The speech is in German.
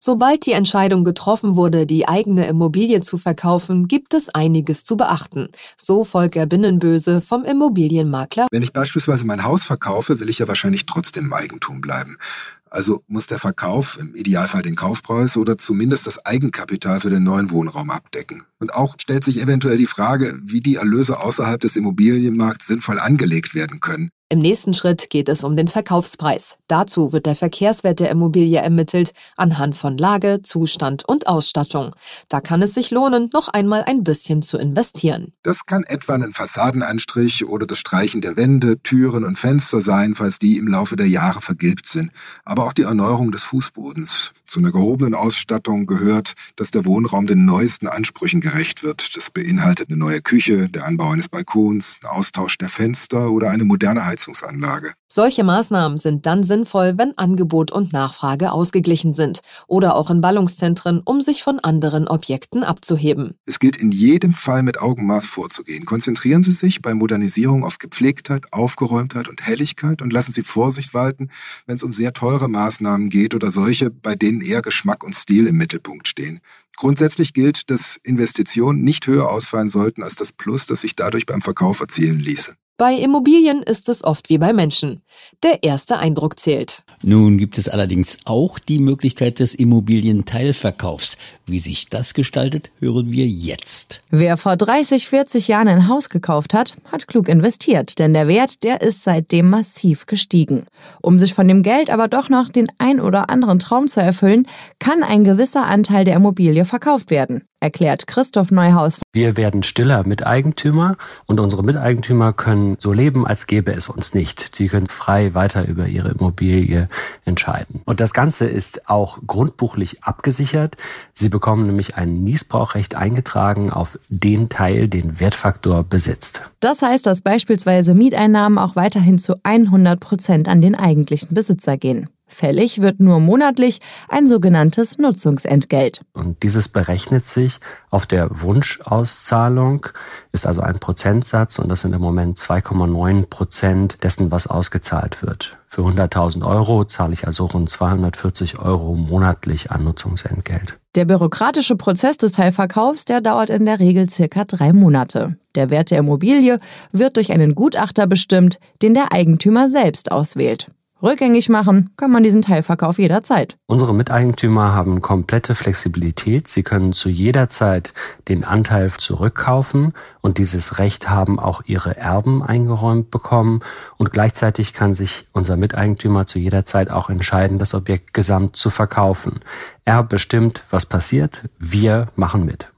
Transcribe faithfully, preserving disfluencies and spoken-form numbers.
Sobald die Entscheidung getroffen wurde, die eigene Immobilie zu verkaufen, gibt es einiges zu beachten. So Volker Binnenböse vom Immobilienmakler. Wenn ich beispielsweise mein Haus verkaufe, will ich ja wahrscheinlich trotzdem im Eigentum bleiben. Also muss der Verkauf im Idealfall den Kaufpreis oder zumindest das Eigenkapital für den neuen Wohnraum abdecken. Und auch stellt sich eventuell die Frage, wie die Erlöse außerhalb des Immobilienmarkts sinnvoll angelegt werden können. Im nächsten Schritt geht es um den Verkaufspreis. Dazu wird der Verkehrswert der Immobilie ermittelt, anhand von Lage, Zustand und Ausstattung. Da kann es sich lohnen, noch einmal ein bisschen zu investieren. Das kann etwa ein Fassadenanstrich oder das Streichen der Wände, Türen und Fenster sein, falls die im Laufe der Jahre vergilbt sind. Aber auch die Erneuerung des Fußbodens. Zu einer gehobenen Ausstattung gehört, dass der Wohnraum den neuesten Ansprüchen gerecht wird. Das beinhaltet eine neue Küche, der Anbau eines Balkons, ein Austausch der Fenster oder eine moderne Heizungsanlage. Solche Maßnahmen sind dann sinnvoll, wenn Angebot und Nachfrage ausgeglichen sind oder auch in Ballungszentren, um sich von anderen Objekten abzuheben. Es gilt in jedem Fall mit Augenmaß vorzugehen. Konzentrieren Sie sich bei Modernisierung auf Gepflegtheit, Aufgeräumtheit und Helligkeit und lassen Sie Vorsicht walten, wenn es um sehr teure Maßnahmen geht oder solche, bei denen eher Geschmack und Stil im Mittelpunkt stehen. Grundsätzlich gilt, dass Investitionen nicht höher ausfallen sollten als das Plus, das sich dadurch beim Verkauf erzielen ließe. Bei Immobilien ist es oft wie bei Menschen. Der erste Eindruck zählt. Nun gibt es allerdings auch die Möglichkeit des Immobilienteilverkaufs. Wie sich das gestaltet, hören wir jetzt. Wer vor dreißig, vierzig Jahren ein Haus gekauft hat, hat klug investiert, denn der Wert, der ist seitdem massiv gestiegen. Um sich von dem Geld aber doch noch den ein oder anderen Traum zu erfüllen, kann ein gewisser Anteil der Immobilie verkauft werden, erklärt Christoph Neuhaus. Wir werden stiller Miteigentümer und unsere Miteigentümer können so leben, als gäbe es uns nicht. Sie können frei weiter über ihre Immobilie entscheiden. Und das Ganze ist auch grundbuchlich abgesichert. Sie bekommen nämlich ein Nießbrauchrecht eingetragen auf den Teil, den Wertfaktor besitzt. Das heißt, dass beispielsweise Mieteinnahmen auch weiterhin zu hundert Prozent an den eigentlichen Besitzer gehen. Fällig wird nur monatlich ein sogenanntes Nutzungsentgelt. Und dieses berechnet sich auf der Wunschauszahlung, ist also ein Prozentsatz und das sind im Moment zwei Komma neun Prozent dessen, was ausgezahlt wird. Für hunderttausend Euro zahle ich also rund zweihundertvierzig Euro monatlich an Nutzungsentgelt. Der bürokratische Prozess des Teilverkaufs, der dauert in der Regel circa drei Monate. Der Wert der Immobilie wird durch einen Gutachter bestimmt, den der Eigentümer selbst auswählt. Rückgängig machen kann man diesen Teilverkauf jederzeit. Unsere Miteigentümer haben komplette Flexibilität. Sie können zu jeder Zeit den Anteil zurückkaufen und dieses Recht haben auch ihre Erben eingeräumt bekommen. Und gleichzeitig kann sich unser Miteigentümer zu jeder Zeit auch entscheiden, das Objekt gesamt zu verkaufen. Er bestimmt, was passiert. Wir machen mit.